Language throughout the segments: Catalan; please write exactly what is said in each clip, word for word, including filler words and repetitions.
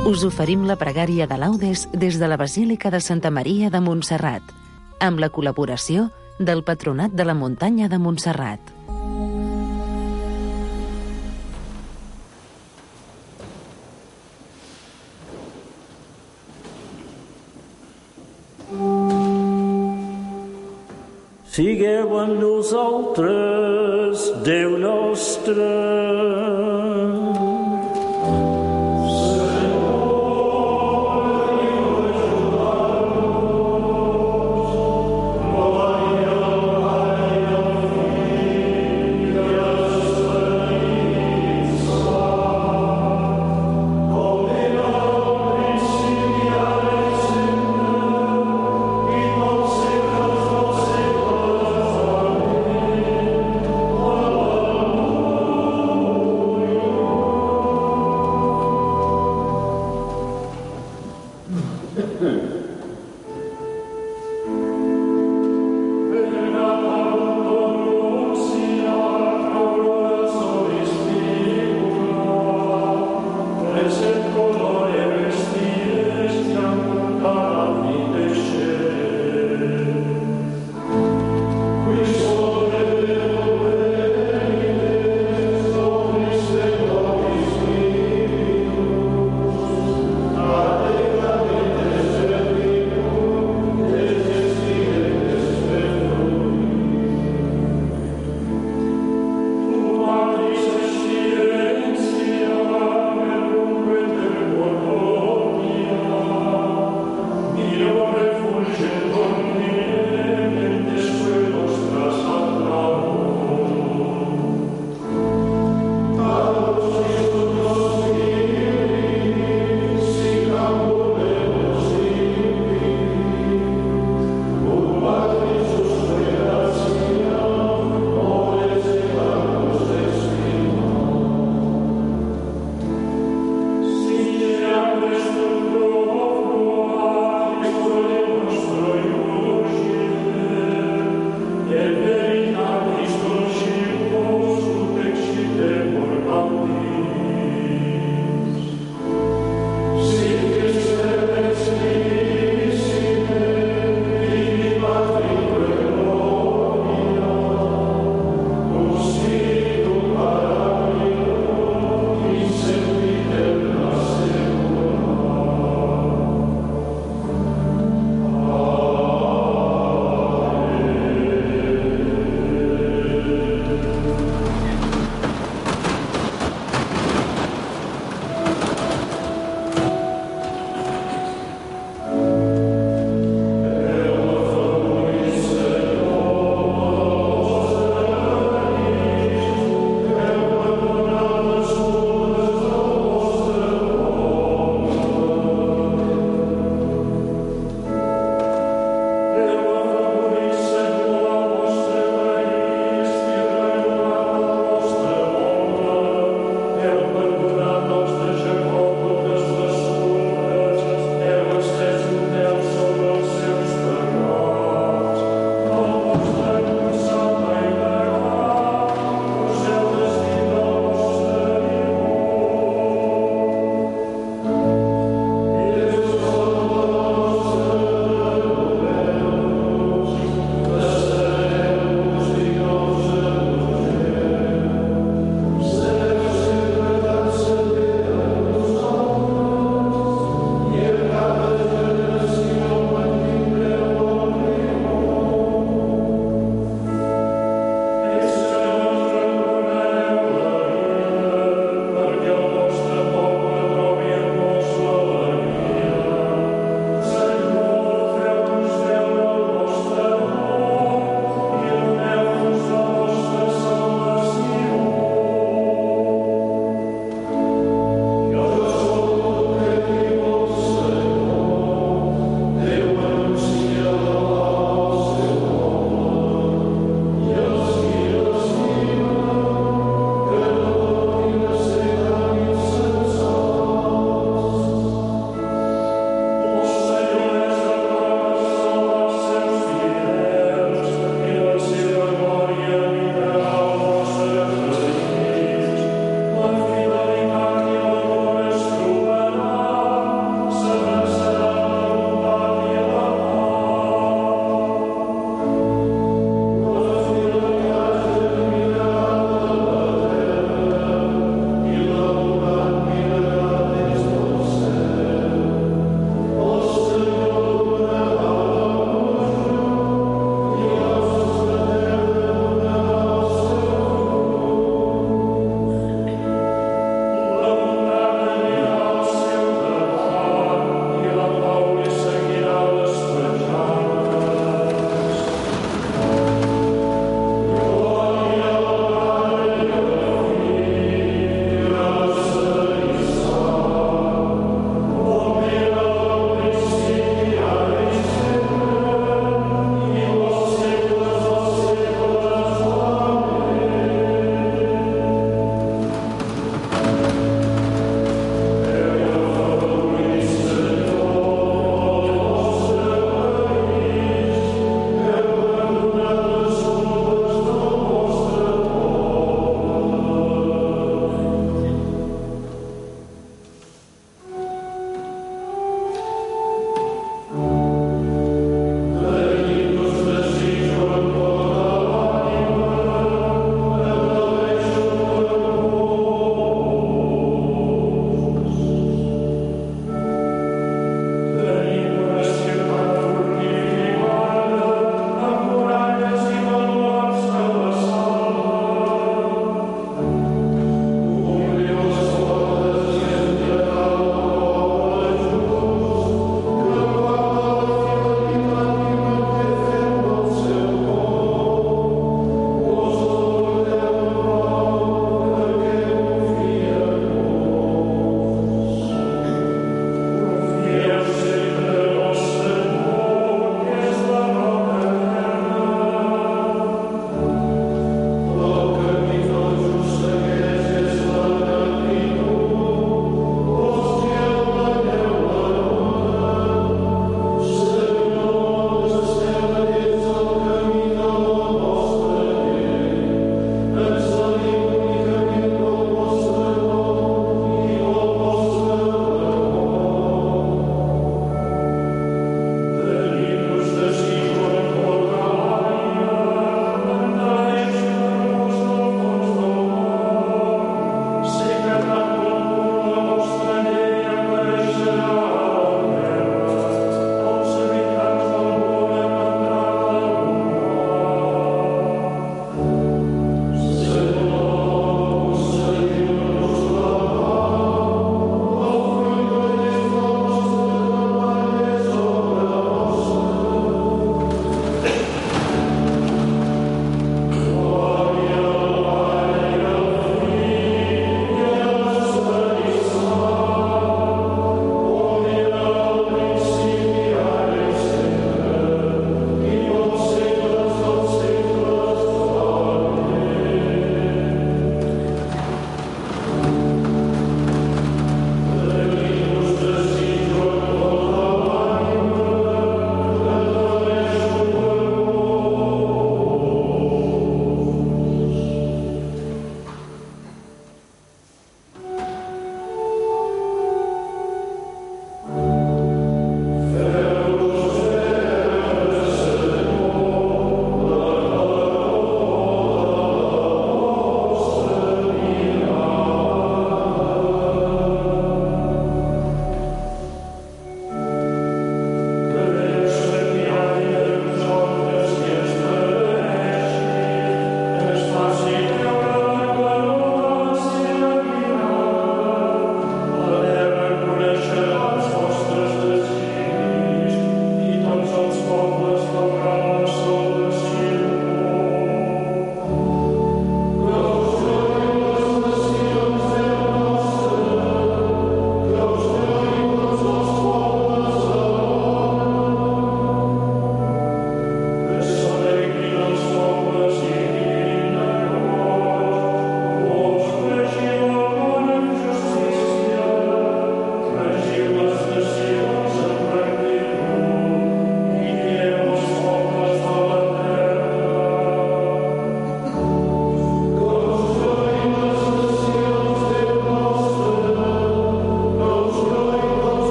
Us oferim la pregària de laudes des de la Basílica de Santa Maria de Montserrat, amb la col·laboració del Patronat de la Muntanya de Montserrat. Sigueu amb nosaltres, Déu nostre.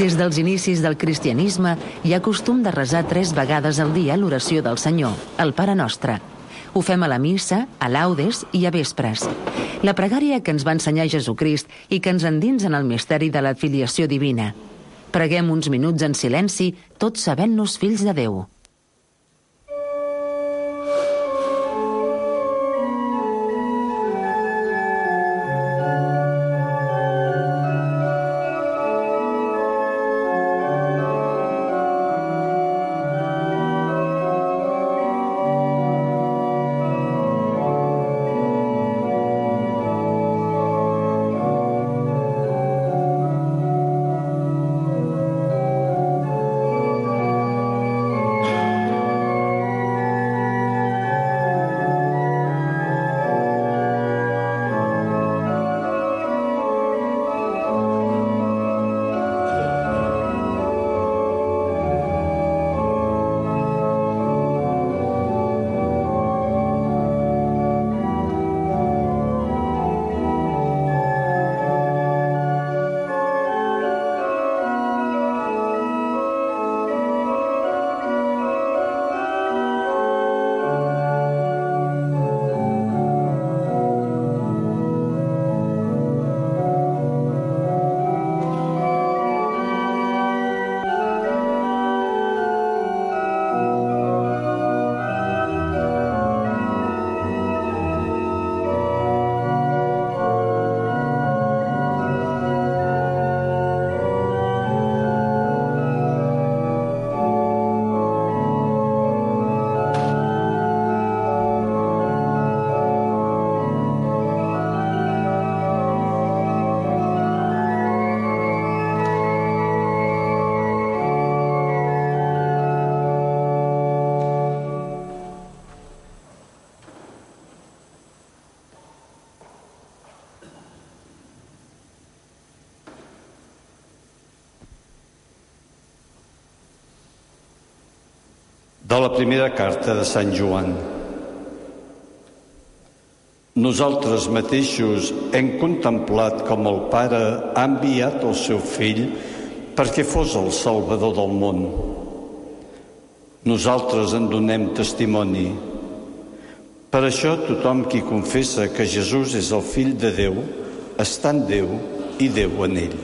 Des dels inicis del cristianisme hi ha costum de resar tres vegades al dia l'oració del Senyor, el Pare Nostre. Ho fem a la missa, a laudes i a vespres. La pregària que ens va ensenyar Jesucrist i que ens endins en el misteri de la filiació divina. Preguem uns minuts en silenci, tots sabent-nos fills de Déu. De la primera carta de Sant Joan. Nosaltres mateixos hem contemplat com el Pare ha enviat el seu Fill perquè fos el Salvador del món. Nosaltres en donem testimoni. Per això tothom qui confessa que Jesús és el Fill de Déu està en Déu i Déu en ell.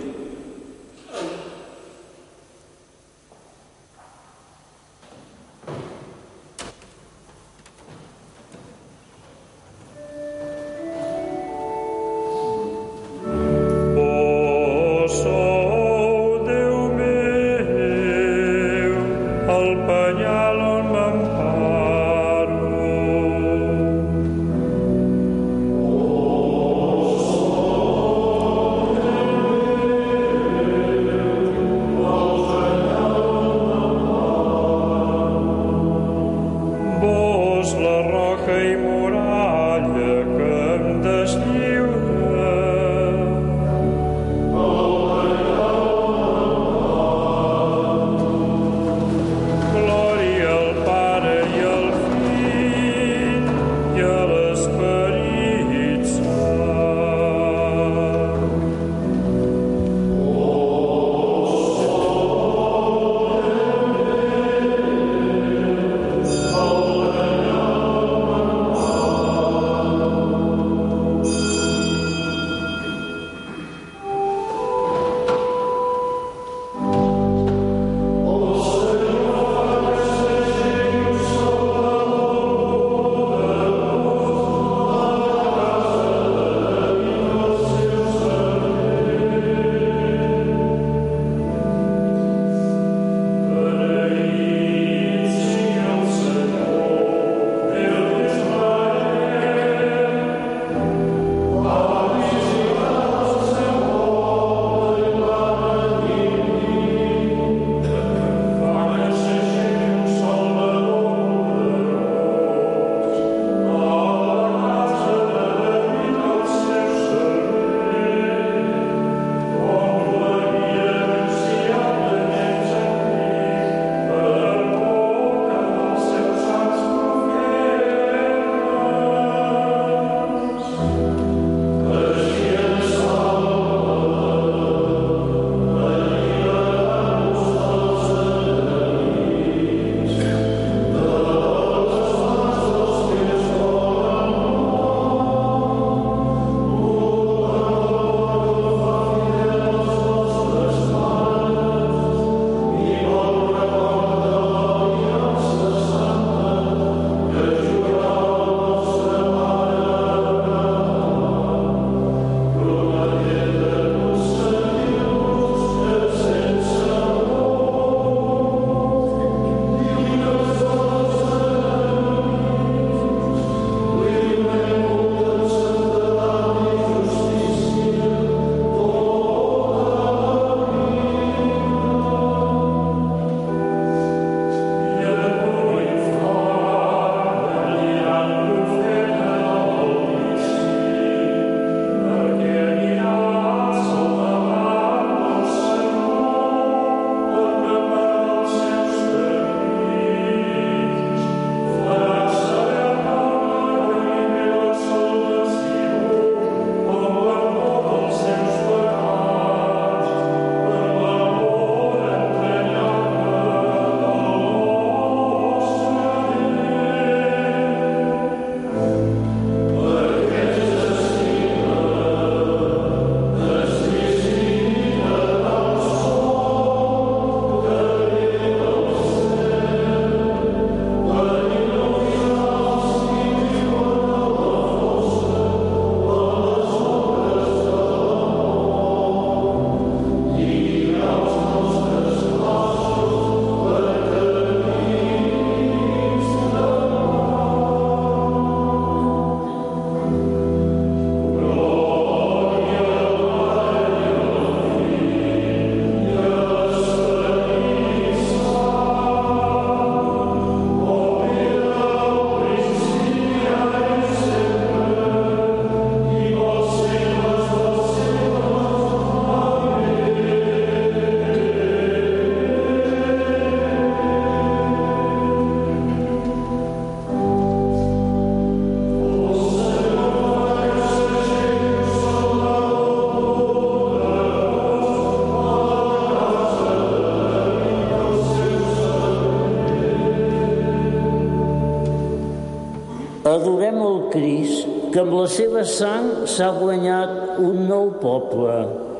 Adorem el Crist, que amb la seva sang s'ha guanyat un nou poble.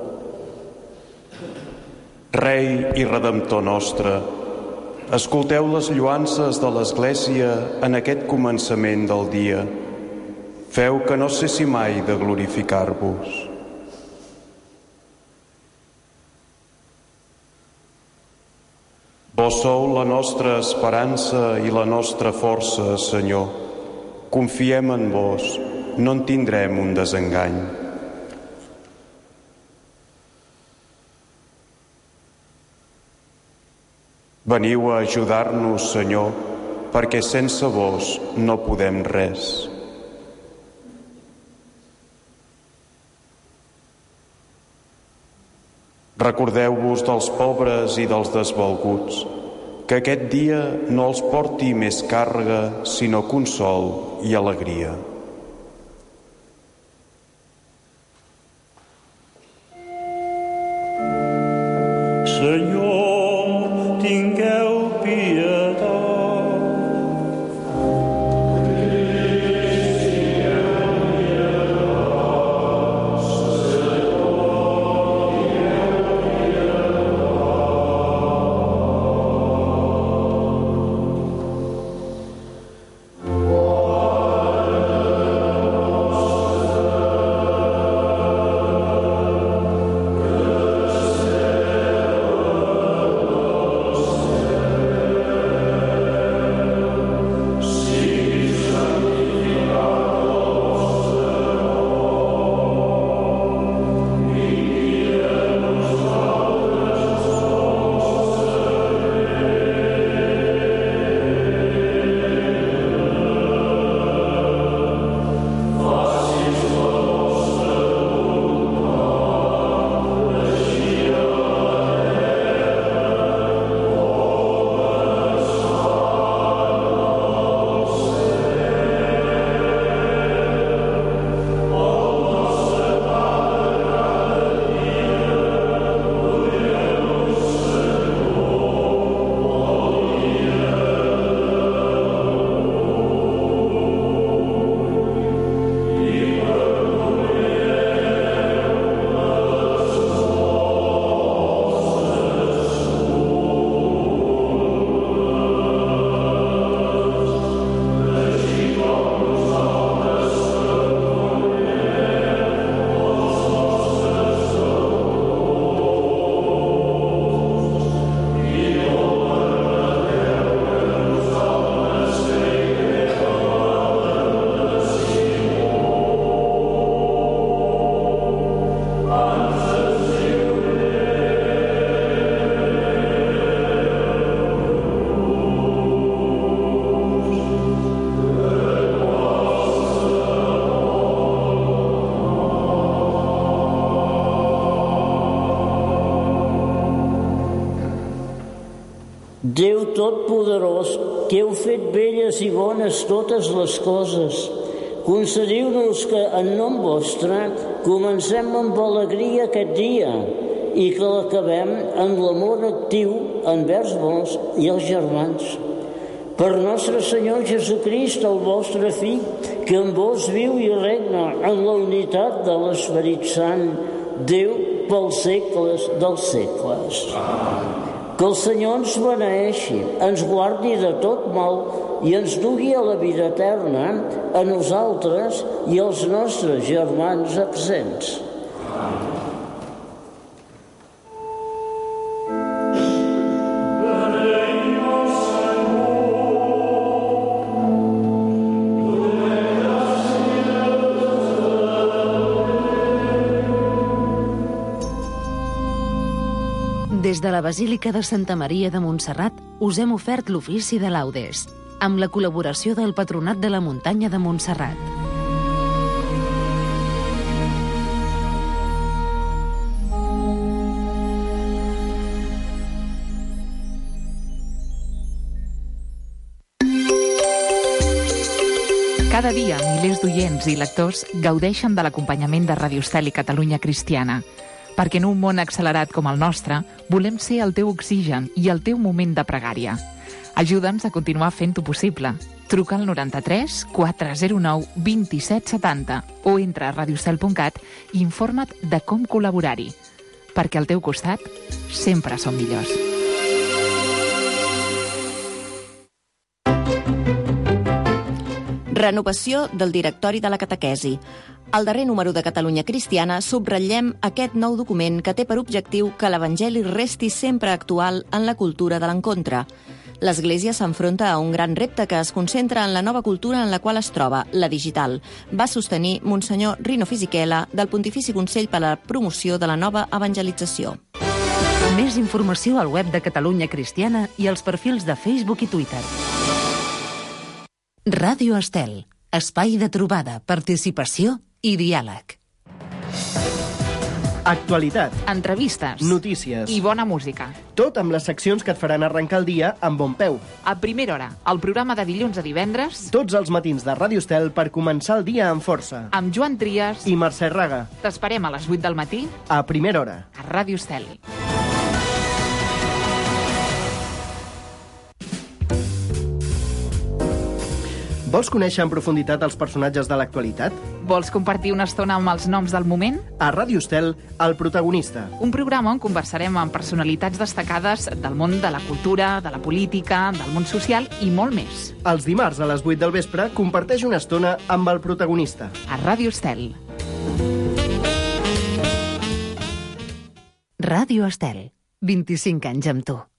Rei i Redemptor nostre, escolteu les lloances de l'Església en aquest començament del dia. Feu que no cessi mai de glorificar-vos. Vós sou la nostra esperança i la nostra força, Senyor. Confiem en vos, no en tindrem un desengany. Veniu a ajudar-nos, Senyor, perquè sense vos no podem res. Recordeu-vos dels pobres i dels desvalguts, que aquest dia no els porti més càrrega, sinó consol i alegria. Senyor, tingueu pietat. Déu Totpoderós, que heu fet belles i bones totes les coses, concediu-nos que, en nom vostre, comencem amb alegria aquest dia i que l'acabem en l'amor actiu envers vos i els germans. Per nostre Senyor Jesucrist, el vostre Fill, que amb vos viu i regna en la unitat de l'Esperit Sant, Déu pels segles dels segles. Que el Senyor ens beneeixi, ens guardi de tot mal i ens dugui a la vida eterna, a nosaltres i als nostres germans absents. Des de la Basílica de Santa Maria de Montserrat us hem ofert l'ofici de laudes, amb la col·laboració del Patronat de la Muntanya de Montserrat. Cada dia, milers d'oients i lectors gaudeixen de l'acompanyament de Radio Estel i Catalunya Cristiana, perquè en un món accelerat com el nostre volem ser el teu oxigen i el teu moment de pregària. Ajuda'ns a continuar fent-ho possible. Truca al noranta-tres quatre zero nou dos set set zero o entra a radiostel punt cat i informa't de com col·laborar-hi. Perquè al teu costat sempre som millors. Renovació del directori de la catequesi. Al darrer número de Catalunya Cristiana subratllem aquest nou document que té per objectiu que l'Evangeli resti sempre actual en la cultura de l'encontre. L'Església s'enfronta a un gran repte que es concentra en la nova cultura en la qual es troba, la digital, va sostenir Monsenyor Rino Fisichella del Pontifici Consell per a la Promoció de la Nova Evangelització. Més informació al web de Catalunya Cristiana i als perfils de Facebook i Twitter. Ràdio Estel, espai de trobada, participació i diàleg. Actualitat, Entrevistes. notícies I bona música. tot amb les seccions que et faran arrencar el dia amb bon peu. A primera hora, el programa de dilluns a divendres, Tots els matins de Ràdio Estel per començar el dia amb força. amb Joan Trias. I Mercè Raga, T'esperem a les vuit del matí a primera hora. a Ràdio Estel. Vols conèixer en profunditat els personatges de l'actualitat? Vols compartir una estona amb els noms del moment? A Ràdio Estel, El protagonista. Un programa on conversarem amb personalitats destacades del món de la cultura, de la política, del món social i molt més. Els dimarts a les vuit del vespre comparteix una estona amb El protagonista. A Ràdio Estel. Ràdio Estel, vint-i-cinc anys amb tu.